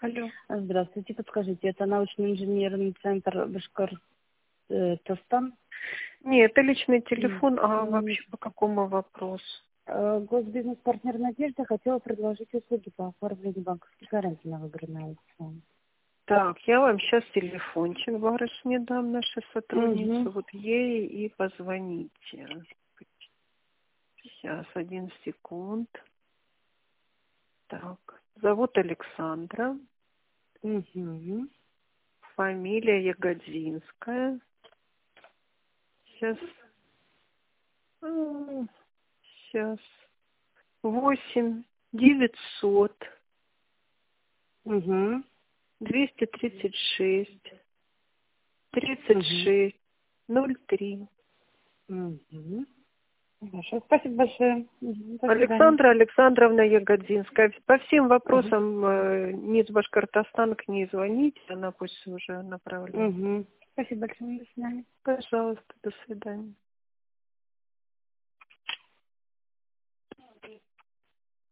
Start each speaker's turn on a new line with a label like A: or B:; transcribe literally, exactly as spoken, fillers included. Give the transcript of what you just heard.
A: Алло.
B: Здравствуйте, подскажите, это научно-инженерный центр Башкортостан?
A: Нет, это личный
B: М,
A: телефон, а
B: м,
A: вообще по какому вопросу?
B: э, Госбизнес-партнер «Надежда» хотела предложить услуги по оформлению банковской гарантии на выбранное аукцион.
A: Так, я вам сейчас телефончик барышне дам, нашей сотруднице,
B: Угу.
A: вот ей и позвоните. Сейчас, один секунд. Так, зовут Александра,
B: Угу.
A: фамилия Ягодзинская. Сейчас, сейчас, восемь девятьсот
B: Угу.
A: двести тридцать шесть тридцать
B: Угу.
A: шесть ноль три.
B: Угу. Хорошо, спасибо большое. Мгм. До свидания.
A: Александра Александровна Ягодзинская. По всем
B: Угу.
A: вопросам э, НИИ Башкортостан к ней звоните, она пусть уже направляет.
B: Угу. Спасибо большое. До свидания.
A: Пожалуйста, до свидания.